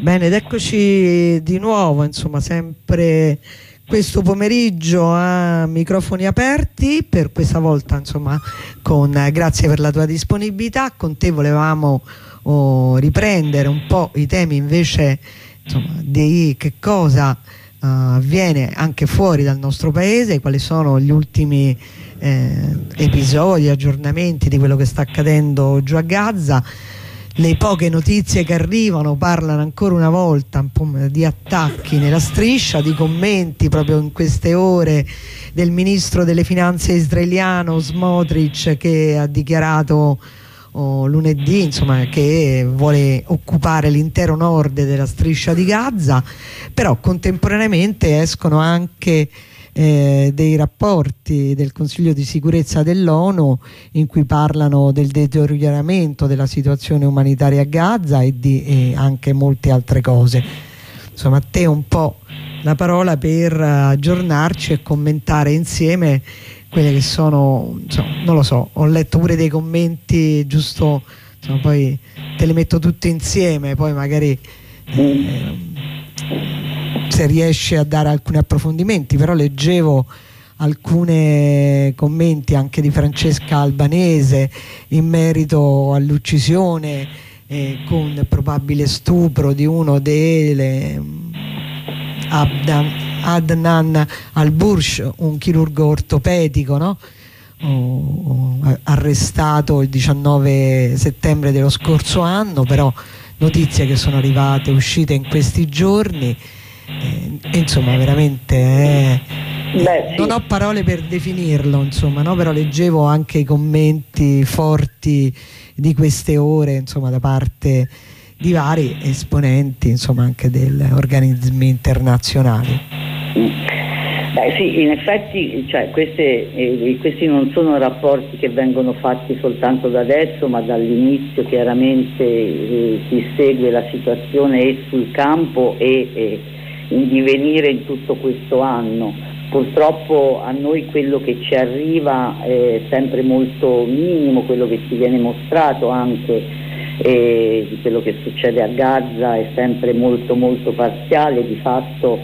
Bene, ed eccoci di nuovo, insomma, sempre questo pomeriggio a microfoni aperti, per questa volta, insomma, grazie per la tua disponibilità. Con te volevamo riprendere un po' i temi invece, insomma, di che cosa avviene anche fuori dal nostro paese, quali sono gli ultimi episodi, aggiornamenti di quello che sta accadendo giù a Gaza. Le poche notizie che arrivano parlano ancora una volta un po' di attacchi nella striscia, di commenti proprio in queste ore del ministro delle finanze israeliano Smotrich, che ha dichiarato lunedì, insomma, che vuole occupare l'intero nord della striscia di Gaza. Però contemporaneamente escono anche dei rapporti del Consiglio di sicurezza dell'ONU in cui parlano del deterioramento della situazione umanitaria a Gaza e anche molte altre cose. Insomma, a te un po' la parola per aggiornarci e commentare insieme quelle che sono, insomma, non lo so, ho letto pure dei commenti, giusto, insomma, poi te le metto tutte insieme, poi magari se riesce a dare alcuni approfondimenti. Però leggevo alcuni commenti anche di Francesca Albanese in merito all'uccisione con probabile stupro di uno delle Adnan Al-Bursh, un chirurgo ortopedico, no? Arrestato il 19 settembre dello scorso anno. Però notizie che sono arrivate, uscite in questi giorni, insomma veramente sì. Non ho parole per definirlo, insomma, no? Però leggevo anche i commenti forti di queste ore, insomma, da parte di vari esponenti, insomma, anche degli organismi internazionali. Sì, in effetti, cioè, questi non sono rapporti che vengono fatti soltanto da adesso, ma dall'inizio. Chiaramente si segue la situazione e sul campo e in divenire in tutto questo anno. Purtroppo a noi quello che ci arriva è sempre molto minimo, quello che ci viene mostrato anche di quello che succede a Gaza è sempre molto molto parziale. Di fatto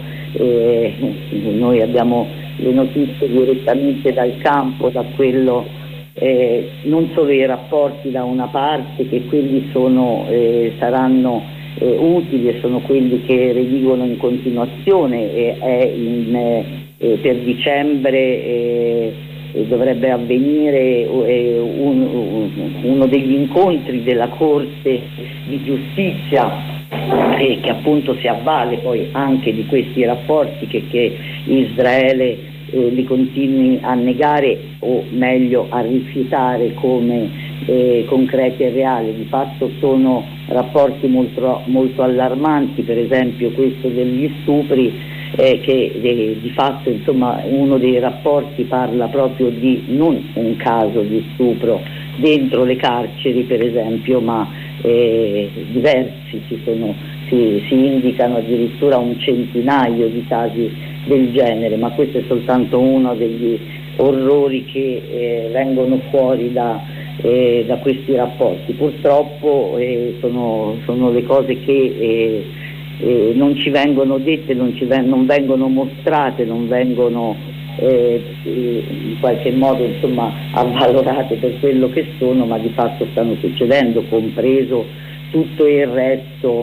noi abbiamo le notizie direttamente dal campo, da quello non solo i rapporti da una parte, che quelli saranno utili e sono quelli che redigono in continuazione. Per dicembre dovrebbe avvenire uno degli incontri della Corte di Giustizia, che appunto si avvale poi anche di questi rapporti che Israele li continui a negare, o meglio a rifiutare come concreti e reali. Di fatto sono rapporti molto, molto allarmanti, per esempio questo degli stupri, che di fatto, insomma, uno dei rapporti parla proprio di non un caso di stupro dentro le carceri, per esempio, ma diversi, si indicano addirittura un centinaio di casi del genere, ma questo è soltanto uno degli orrori che vengono fuori da questi rapporti. Purtroppo sono le cose che non ci vengono dette, non vengono mostrate, non vengono in qualche modo, insomma, avvalorate per quello che sono, ma di fatto stanno succedendo, compreso tutto il resto,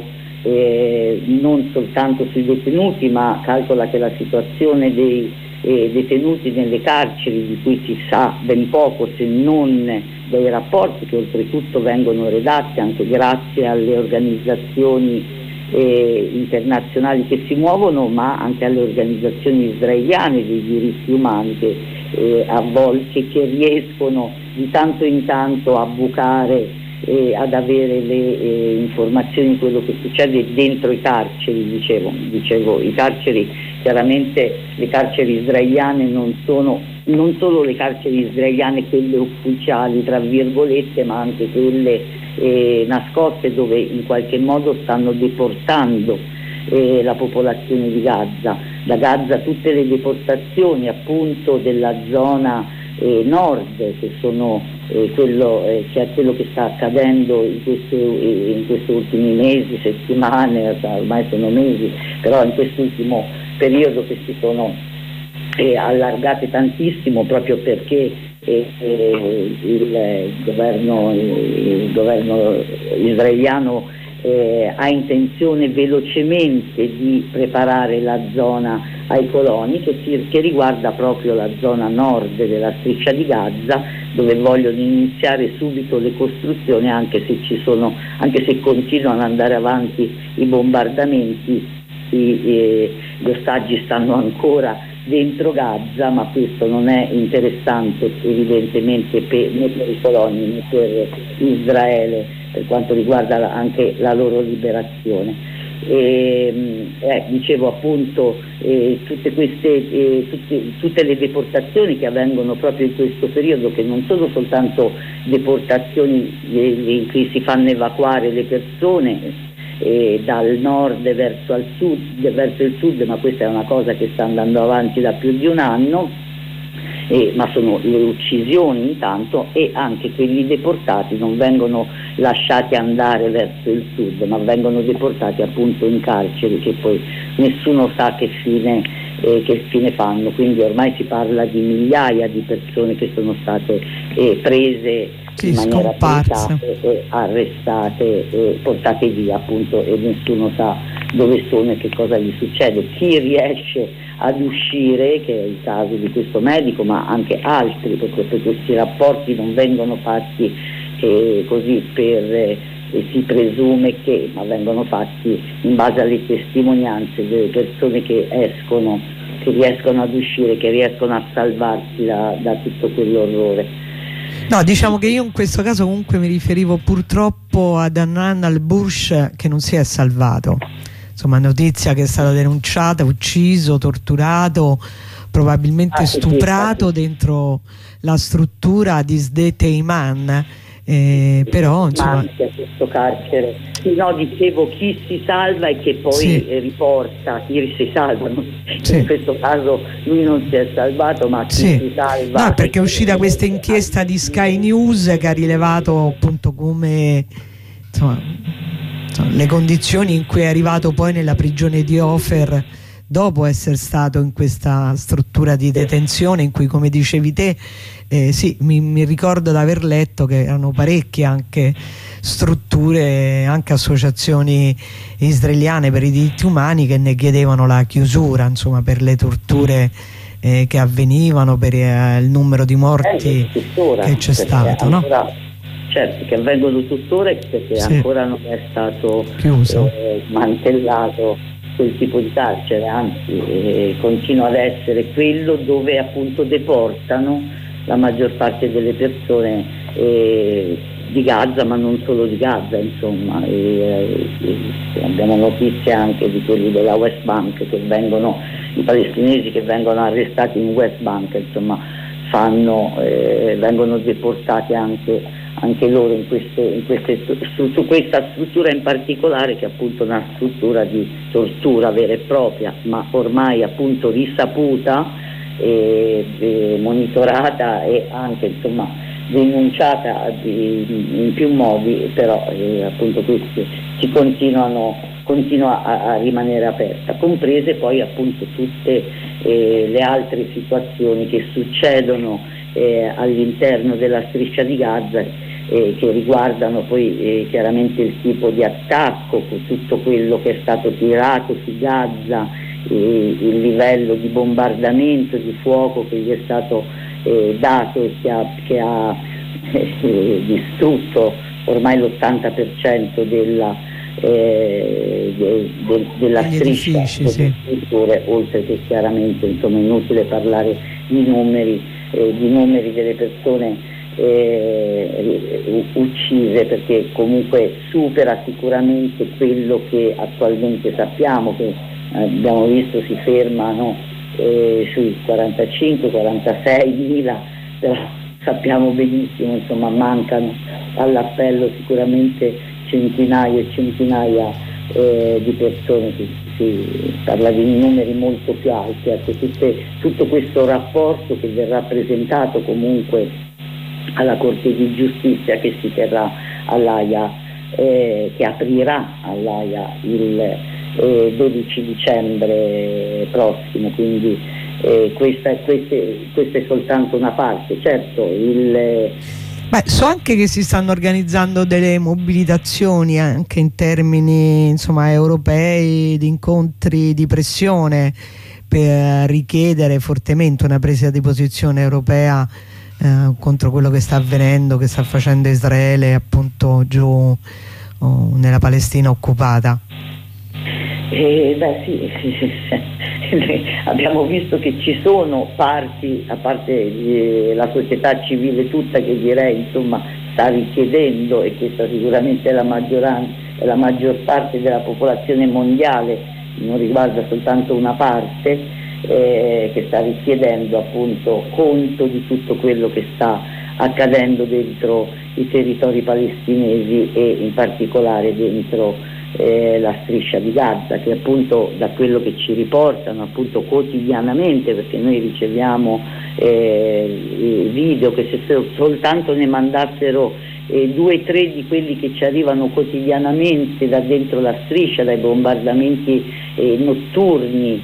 non soltanto sui detenuti, ma calcola che la situazione dei detenuti nelle carceri, di cui si sa ben poco se non dai rapporti che oltretutto vengono redatti anche grazie alle organizzazioni internazionali che si muovono, ma anche alle organizzazioni israeliane dei diritti umani che a volte che riescono di tanto in tanto a bucare ad avere le informazioni di quello che succede dentro i carceri. Dicevo, i carceri, chiaramente le carceri israeliane non solo le carceri israeliane, quelle ufficiali tra virgolette, ma anche quelle nascoste, dove in qualche modo stanno deportando la popolazione di Gaza. Da Gaza tutte le deportazioni appunto della zona nord, che sono che è quello che sta accadendo in questi ultimi mesi, settimane, ormai sono mesi, però in quest'ultimo periodo che si sono allargate tantissimo, proprio perché il governo israeliano ha intenzione velocemente di preparare la zona ai coloni, che riguarda proprio la zona nord della striscia di Gaza, dove vogliono iniziare subito le costruzioni, anche se continuano ad andare avanti i bombardamenti. Gli ostaggi stanno ancora dentro Gaza, ma questo non è interessante evidentemente né per i coloni né per Israele, per quanto riguarda anche la loro liberazione. Dicevo appunto, tutte le deportazioni che avvengono proprio in questo periodo, che non sono soltanto deportazioni in cui si fanno evacuare le persone dal nord verso il sud, ma questa è una cosa che sta andando avanti da più di un anno, ma sono le uccisioni intanto, e anche quelli deportati non vengono lasciati andare verso il sud, ma vengono deportati appunto in carceri, che poi nessuno sa che fine fanno. Quindi ormai si parla di migliaia di persone che sono state prese in maniera brutale, arrestate e portate via appunto, e nessuno sa dove sono e che cosa gli succede. Chi riesce ad uscire, che è il caso di questo medico, ma anche altri, perché questi rapporti non vengono fatti così si presume ma vengono fatti in base alle testimonianze delle persone che riescono ad uscire, che riescono a salvarsi da tutto quell'orrore. No, diciamo che io in questo caso comunque mi riferivo purtroppo ad Adnan al-Bursh, che non si è salvato. Insomma, notizia che è stato denunciato, ucciso, torturato, probabilmente stuprato dentro la struttura di Sde Teiman. Però insomma, questo carcere. No, dicevo, chi si salva e che poi riporta, chi si salva. In questo caso lui non si è salvato, ma chi si salva. No, perché è uscita questa inchiesta di Sky News che ha rilevato appunto come le condizioni in cui è arrivato poi nella prigione di Ofer, dopo essere stato in questa struttura di detenzione in cui, come dicevi te, mi ricordo di aver letto che erano parecchie anche strutture, anche associazioni israeliane per i diritti umani che ne chiedevano la chiusura, insomma, per le torture che avvenivano, per il numero di morti che c'è stato, ancora, no? Certo, che avvengono tuttora, perché ancora non è stato chiuso, smantellato quel tipo di carcere, anzi continua ad essere quello dove appunto deportano la maggior parte delle persone di Gaza, ma non solo di Gaza, insomma. Abbiamo notizie anche di quelli della West Bank, i palestinesi che vengono arrestati in West Bank, insomma, vengono deportati anche loro su questa struttura in particolare, che è appunto una struttura di tortura vera e propria, ma ormai appunto risaputa, monitorata e anche insomma denunciata in più modi, però appunto questi continua a rimanere aperta, comprese poi appunto tutte le altre situazioni che succedono all'interno della striscia di Gaza, che riguardano poi chiaramente il tipo di attacco, tutto quello che è stato tirato su Gaza, il livello di bombardamento, di fuoco che gli è stato dato e che ha distrutto ormai l'80% della striscia delle strutture, oltre che chiaramente, insomma, inutile parlare di numeri delle persone uccise, perché comunque supera sicuramente quello che attualmente sappiamo, che abbiamo visto si fermano sui 45-46 mila, però sappiamo benissimo, insomma, mancano all'appello sicuramente centinaia e centinaia di persone, si parla di numeri molto più alti. Ecco, tutto questo rapporto che verrà presentato comunque alla Corte di Giustizia che si terrà all'Aia, che aprirà all'Aia il 12 dicembre prossimo, quindi questa è soltanto una parte. Certo, so anche che si stanno organizzando delle mobilitazioni anche in termini, insomma, europei, di incontri di pressione per richiedere fortemente una presa di posizione europea contro quello che sta avvenendo, che sta facendo Israele appunto giù nella Palestina occupata. Abbiamo visto che ci sono parti, a parte la società civile tutta, che direi insomma sta richiedendo, e questa sicuramente è la maggioranza, è la maggior parte della popolazione mondiale, non riguarda soltanto una parte, che sta richiedendo appunto conto di tutto quello che sta accadendo dentro i territori palestinesi e in particolare dentro la striscia di Gaza, che appunto, da quello che ci riportano appunto quotidianamente, perché noi riceviamo video, che se soltanto ne mandassero 2 o 3 di quelli che ci arrivano quotidianamente da dentro la striscia, dai bombardamenti notturni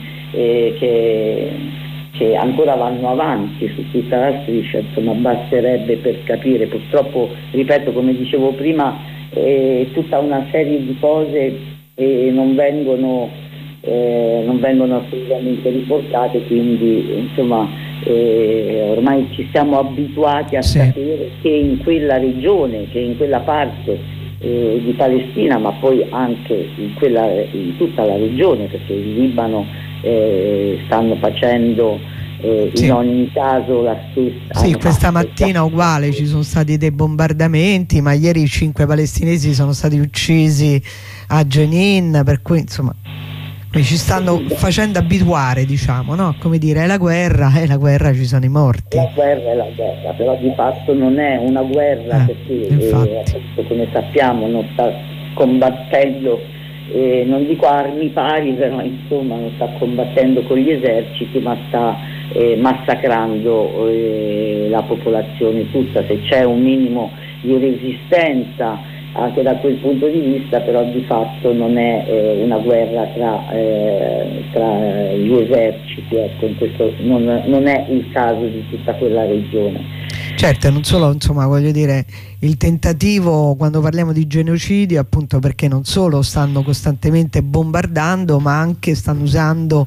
che ancora vanno avanti su tutta la striscia, insomma basterebbe per capire. Purtroppo, ripeto, come dicevo prima, tutta una serie di cose non vengono assolutamente riportate, quindi insomma ormai ci siamo abituati a sapere che in quella regione, che in quella parte di Palestina, ma poi anche in tutta la regione, perché il Libano stanno facendo in ogni caso la stessa. Sì, questa mattina uguale, ci sono stati dei bombardamenti, ma ieri 5 palestinesi sono stati uccisi a Jenin, per cui insomma ci stanno facendo abituare, diciamo, no? Come dire, è la guerra, ci sono i morti. La guerra è la guerra, però di fatto non è una guerra, perché appunto, come sappiamo, non sta combattendo, non dico armi pari, però insomma non sta combattendo con gli eserciti, ma sta massacrando la popolazione tutta. Se c'è un minimo di resistenza anche da quel punto di vista, però di fatto non è una guerra tra gli eserciti, ecco, in questo non è il caso di tutta quella regione. Certo, non solo, insomma, voglio dire, il tentativo, quando parliamo di genocidio, appunto perché non solo stanno costantemente bombardando, ma anche stanno usando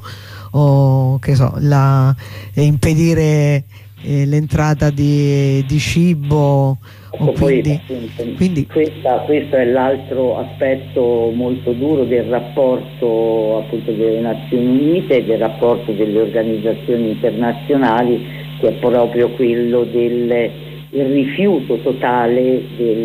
impedire l'entrata di cibo. Quindi questo è l'altro aspetto molto duro del rapporto appunto delle Nazioni Unite e del rapporto delle organizzazioni internazionali, che è proprio quello del rifiuto totale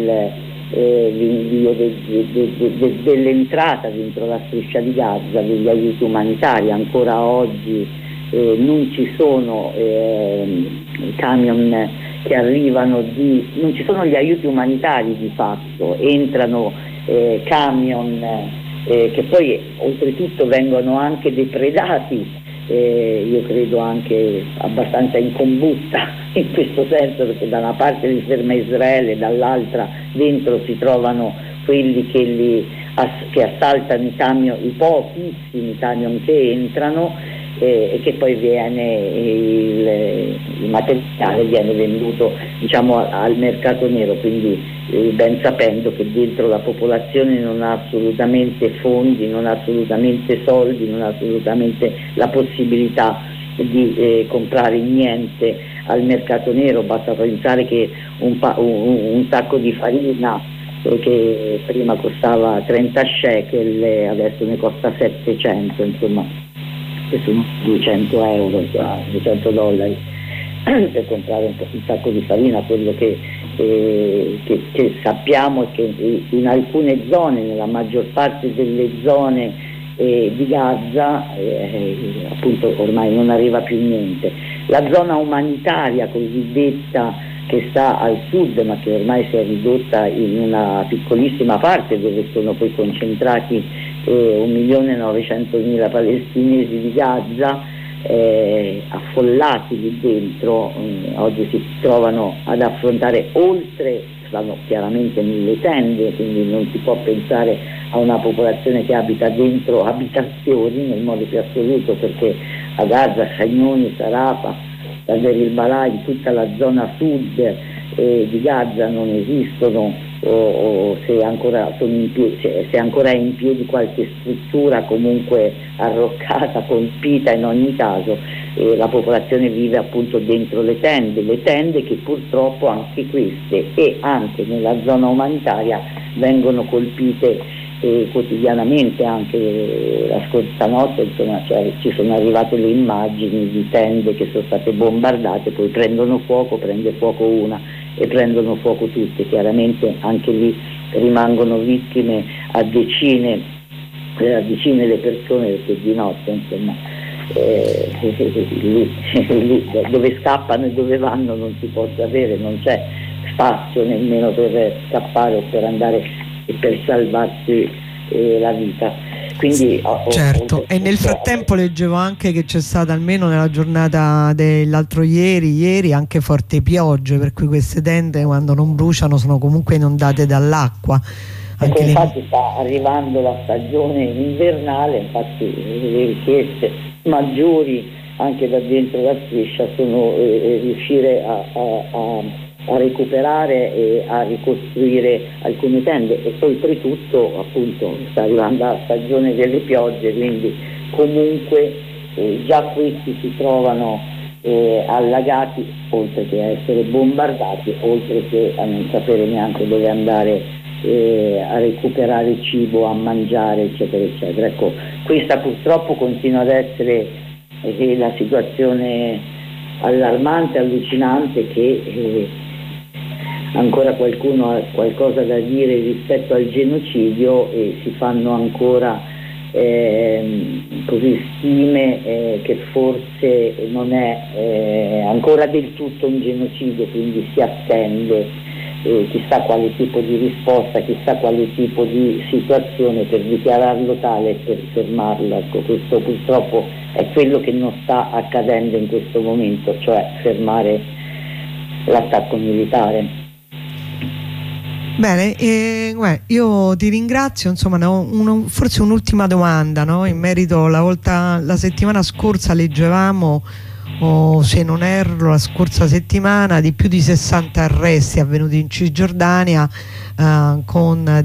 dell'entrata dentro la striscia di Gaza degli aiuti umanitari. Ancora oggi non ci sono camion che arrivano, non ci sono gli aiuti umanitari di fatto, entrano camion che poi oltretutto vengono anche depredati, io credo anche abbastanza in combutta in questo senso, perché da una parte li ferma Israele, dall'altra dentro si trovano quelli che assaltano i camion, i pochissimi camion che entrano, e che poi il materiale viene venduto, diciamo, al mercato nero, quindi ben sapendo che dentro la popolazione non ha assolutamente fondi, non ha assolutamente soldi, non ha assolutamente la possibilità di comprare niente al mercato nero. Basta pensare che un sacco di farina che prima costava 30 shekel adesso ne costa 700, insomma sono 200 euro, 200 dollari per comprare un sacco di farina. Quello che sappiamo è che in alcune zone, nella maggior parte delle zone di Gaza, appunto ormai non arriva più niente. La zona umanitaria cosiddetta, che sta al sud ma che ormai si è ridotta in una piccolissima parte, dove sono poi concentrati 1.900.000 palestinesi di Gaza affollati lì dentro. Oggi si trovano ad affrontare, oltre, stanno chiaramente nelle tende, quindi non si può pensare a una popolazione che abita dentro abitazioni nel modo più assoluto, perché a Gaza, Khan Sarafa, Deir el-Balah, in tutta la zona sud di Gaza non esistono, o se ancora sono in piedi, se ancora è in piedi qualche struttura comunque arroccata, colpita in ogni caso, la popolazione vive appunto dentro le tende che purtroppo anche queste e anche nella zona umanitaria vengono colpite quotidianamente. Anche la scorsa notte insomma, ci sono arrivate le immagini di tende che sono state bombardate, poi prendono fuoco, prende fuoco una e prendono fuoco tutte. Chiaramente anche lì rimangono vittime a decine le persone, perché di notte insomma lì dove scappano e dove vanno non si può sapere, non c'è spazio nemmeno per scappare o per andare e per salvarsi la vita. Quindi, certo, e nel frattempo leggevo anche che c'è stata, almeno nella giornata dell'altro ieri, anche forti piogge, per cui queste tende, quando non bruciano, sono comunque inondate dall'acqua. Ecco, infatti sta arrivando la stagione invernale, infatti le richieste maggiori anche da dentro la striscia sono riuscire a recuperare e a ricostruire alcune tende, e oltretutto appunto sta arrivando la stagione delle piogge, quindi comunque già questi si trovano allagati, oltre che a essere bombardati, oltre che a non sapere neanche dove andare a recuperare cibo, a mangiare, eccetera eccetera. Ecco, questa purtroppo continua ad essere la situazione allarmante, allucinante, che ancora qualcuno ha qualcosa da dire rispetto al genocidio, e si fanno ancora così stime che forse non è ancora del tutto un genocidio, quindi si attende chissà quale tipo di risposta, chissà quale tipo di situazione per dichiararlo tale e per fermarlo. Ecco, questo purtroppo è quello che non sta accadendo in questo momento, cioè fermare l'attacco militare. Bene, io ti ringrazio, insomma, forse un'ultima domanda, no? In merito, la settimana scorsa leggevamo, o se non erro la scorsa settimana, di più di 60 arresti avvenuti in Cisgiordania con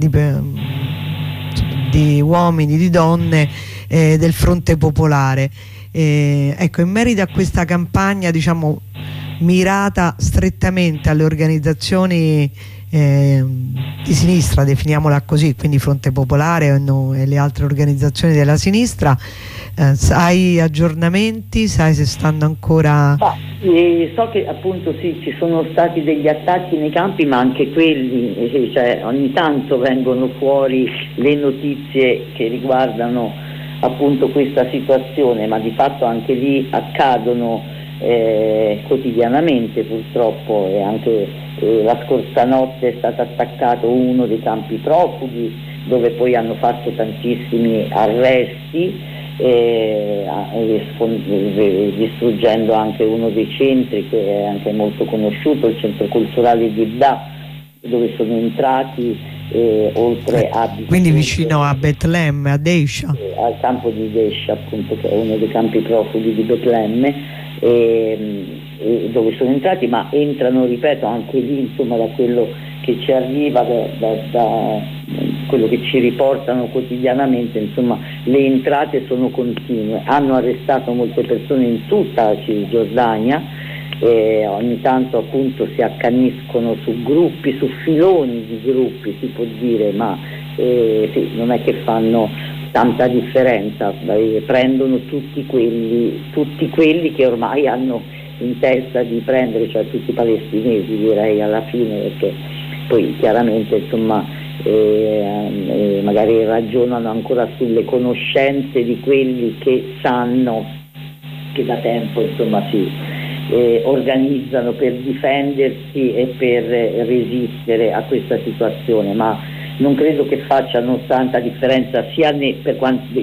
di uomini, di donne del Fronte Popolare. Ecco, in merito a questa campagna, diciamo, mirata strettamente alle organizzazioni di sinistra, definiamola così, quindi Fronte Popolare e le altre organizzazioni della sinistra, sai aggiornamenti? Sai se stanno ancora... so che appunto sì, ci sono stati degli attacchi nei campi, ma anche quelli, cioè, ogni tanto vengono fuori le notizie che riguardano appunto questa situazione, ma di fatto anche lì accadono quotidianamente purtroppo. E anche la scorsa notte è stato attaccato uno dei campi profughi, dove poi hanno fatto tantissimi arresti, distruggendo anche uno dei centri che è anche molto conosciuto, il centro culturale di Ibda, dove sono entrati oltre a... Quindi vicino a Betlemme, a Deisha. Al campo di Deisha, appunto, che è uno dei campi profughi di Betlemme, dove sono entrati, ma entrano, ripeto, anche lì, insomma, da quello che ci arriva, da quello che ci riportano quotidianamente, insomma, le entrate sono continue. Hanno arrestato molte persone in tutta la Cisgiordania, ogni tanto appunto si accaniscono su gruppi, su filoni di gruppi, si può dire, ma sì, non è che fanno tanta differenza, prendono tutti quelli che ormai hanno in testa di prendere, cioè tutti i palestinesi, direi, alla fine, perché poi chiaramente, insomma, magari ragionano ancora sulle conoscenze di quelli che sanno, che da tempo, insomma, si organizzano per difendersi e per resistere a questa situazione, ma non credo che facciano tanta differenza, sia per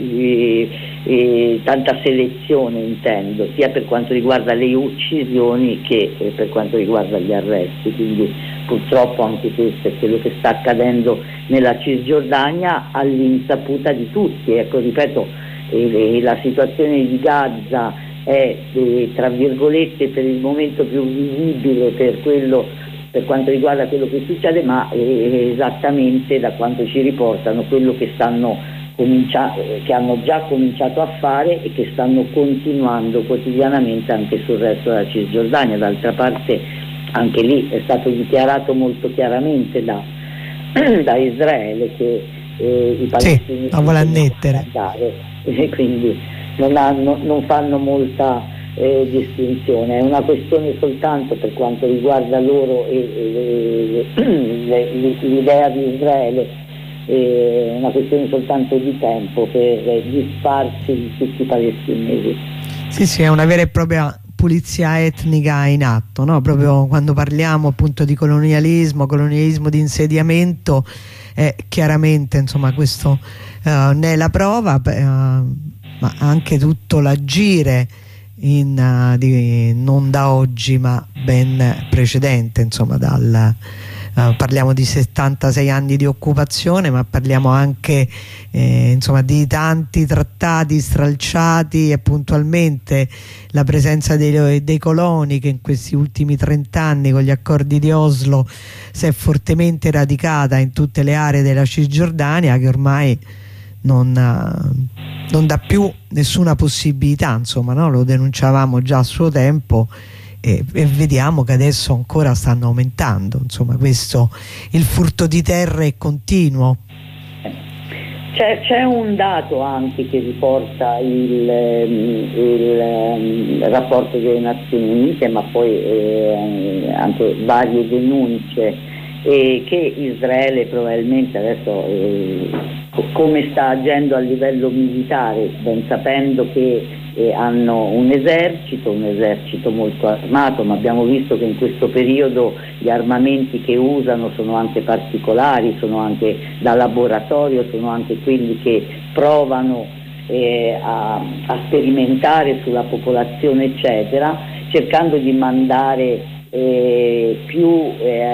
tanta selezione intendo, sia per quanto riguarda le uccisioni che per quanto riguarda gli arresti. Quindi purtroppo anche questo è quello che sta accadendo nella Cisgiordania all'insaputa di tutti. Ecco, ripeto, la situazione di Gaza è tra virgolette per il momento più visibile per quanto riguarda quello che succede, ma esattamente da quanto ci riportano quello che che hanno già cominciato a fare e che stanno continuando quotidianamente anche sul resto della Cisgiordania. D'altra parte anche lì è stato dichiarato molto chiaramente da Israele che i palestinesi non vuole annettere, quindi non fanno molta distinzione. È una questione soltanto, per quanto riguarda loro e l'idea di Israele, una questione soltanto di tempo per disfarsi di tutti i palestinesi. Sì, è una vera e propria pulizia etnica in atto, no? Proprio quando parliamo appunto di colonialismo di insediamento, chiaramente insomma questo ne è la prova, ma anche tutto l'agire non da oggi ma ben precedente, insomma parliamo di 76 anni di occupazione, ma parliamo anche insomma di tanti trattati stralciati e puntualmente la presenza dei coloni che in questi ultimi 30 anni con gli accordi di Oslo si è fortemente radicata in tutte le aree della Cisgiordania, che ormai non dà più nessuna possibilità, insomma, no? Lo denunciavamo già a suo tempo e vediamo che adesso ancora stanno aumentando, insomma, il furto di terre è continuo. C'è un dato anche che riporta il rapporto delle Nazioni Unite, ma poi anche varie denunce, che Israele probabilmente adesso come sta agendo a livello militare, ben sapendo che hanno un esercito molto armato, ma abbiamo visto che in questo periodo gli armamenti che usano sono anche particolari, sono anche da laboratorio, sono anche quelli che provano a sperimentare sulla popolazione eccetera, cercando di mandare più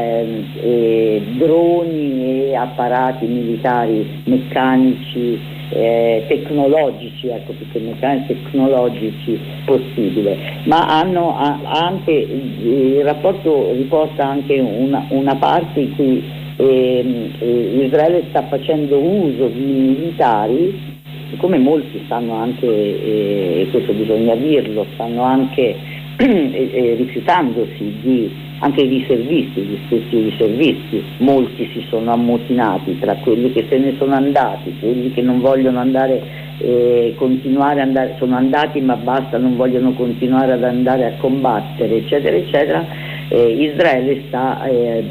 droni e apparati militari meccanici tecnologici, ecco, più che meccanici tecnologici possibile, ma hanno anche il rapporto riporta anche una parte in cui Israele sta facendo uso di militari, come molti stanno anche, e questo bisogna dirlo, stanno anche rifiutandosi anche di servizi, gli stessi riservisti. Molti si sono ammutinati, tra quelli che se ne sono andati, quelli che non vogliono continuare ad andare, sono andati ma basta, non vogliono continuare ad andare a combattere, eccetera eccetera. Israele sta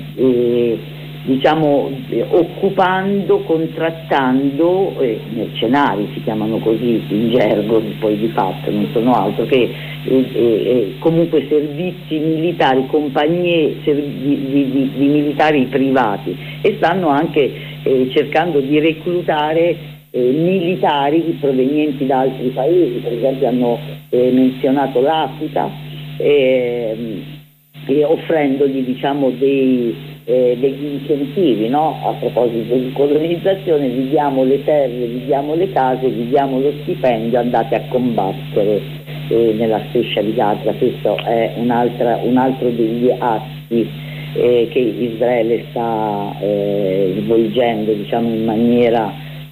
occupando, contrattando mercenari, si chiamano così in gergo, poi di fatto non sono altro che comunque servizi militari, compagnie di militari privati, e stanno anche cercando di reclutare militari provenienti da altri paesi. Per esempio hanno menzionato l'Africa, offrendogli degli incentivi, no? A proposito di colonizzazione: vi diamo le terre, vi diamo le case, vi diamo lo stipendio, andate a combattere nella striscia di Gaza. Questo è un altro degli atti che Israele sta svolgendo, in maniera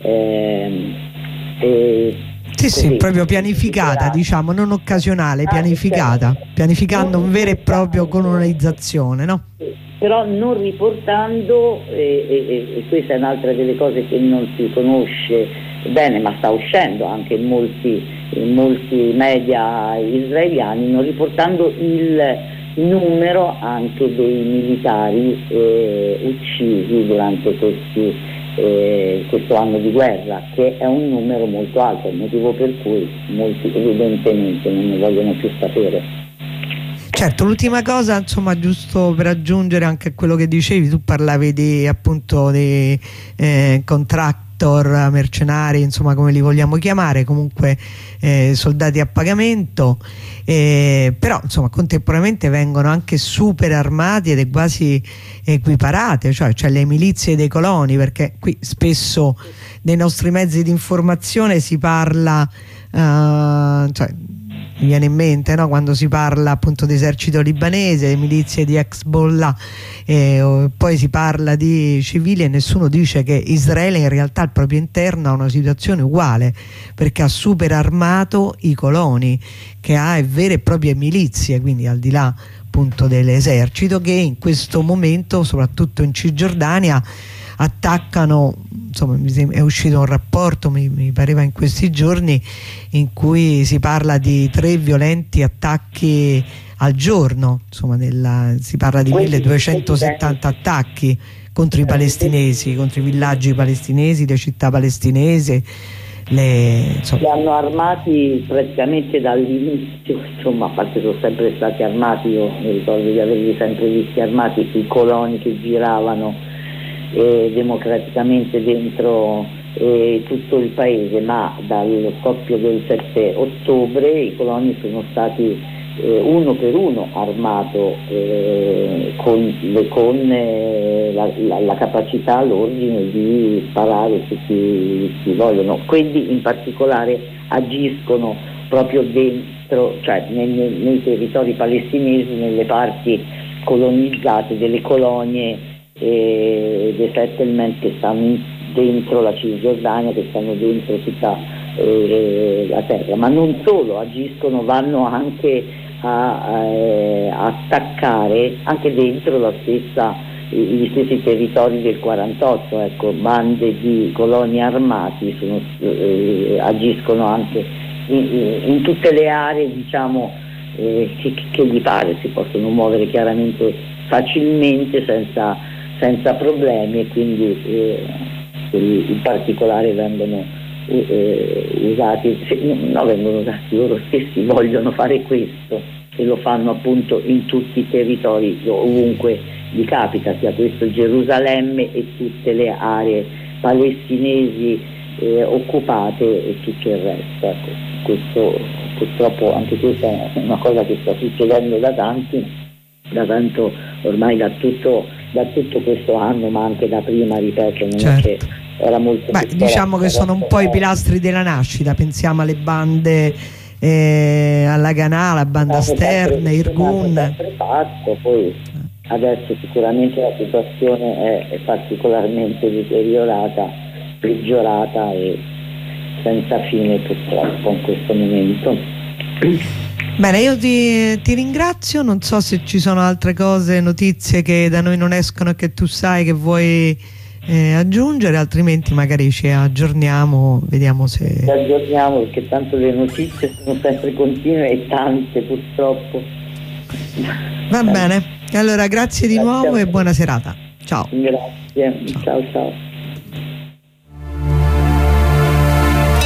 sì, proprio pianificata, non occasionale, pianificando un vero e proprio colonizzazione, no? Però non riportando, e questa è un'altra delle cose che non si conosce bene, ma sta uscendo anche in molti media israeliani, non riportando il numero anche dei militari uccisi durante questo anno di guerra, che è un numero molto alto, il motivo per cui molti evidentemente non ne vogliono più sapere. Certo, l'ultima cosa, insomma, giusto per aggiungere anche a quello che dicevi, tu parlavi di appunto dei contractor, mercenari, insomma come li vogliamo chiamare, comunque soldati a pagamento, però insomma contemporaneamente vengono anche super armati ed è quasi equiparate, cioè le milizie dei coloni, perché qui spesso nei nostri mezzi di informazione si parla, cioè mi viene in mente, no? Quando si parla appunto di esercito libanese, di milizie di Hezbollah, poi si parla di civili e nessuno dice che Israele in realtà al proprio interno ha una situazione uguale, perché ha super armato i coloni, che ha vere e proprie milizie, quindi al di là appunto dell'esercito, che in questo momento soprattutto in Cisgiordania attaccano. Insomma, è uscito un rapporto, mi pareva in questi giorni, in cui si parla di 3 violenti attacchi al giorno, insomma si parla di 1270 attacchi contro i palestinesi, contro i villaggi palestinesi, le città palestinesi. Li hanno armati praticamente dall'inizio, insomma, a parte sono sempre stati armati, io mi ricordo di averli sempre visti armati, i coloni che giravano democraticamente dentro tutto il paese, ma dallo scoppio del 7 ottobre i coloni sono stati uno per uno armato con la capacità, l'ordine di sparare su chi vogliono. Quelli in particolare agiscono proprio dentro, cioè nei territori palestinesi, nelle parti colonizzate delle colonie dei settlement che stanno dentro la Cisgiordania, che stanno dentro tutta la terra, ma non solo, agiscono, vanno anche a attaccare anche dentro gli stessi territori del 48, ecco, bande di coloni armati agiscono anche in tutte le aree, diciamo, che gli pare, si possono muovere chiaramente facilmente senza problemi, e quindi in particolare vengono usati, vengono usati, loro stessi vogliono fare questo e lo fanno appunto in tutti i territori, ovunque gli capita, sia questo Gerusalemme e tutte le aree palestinesi occupate e tutto il resto. Ecco, questo purtroppo anche questa è una cosa che sta succedendo da tanto ormai da tutto questo anno, ma anche da prima, ripeto, non è che era molto. Diciamo che sono un po' i pilastri della nascita, pensiamo alle bande alla Haganah, la banda Stern, Irgun. Poi adesso sicuramente la situazione è particolarmente deteriorata, peggiorata e senza fine purtroppo in questo momento. Bene, io ti ringrazio, non so se ci sono altre cose, notizie che da noi non escono e che tu sai che vuoi aggiungere, altrimenti magari ci aggiorniamo, vediamo se. Ci aggiorniamo, perché tanto le notizie sono sempre continue e tante purtroppo. Va bene, allora grazie di nuovo e buona serata. Ciao. Grazie, ciao.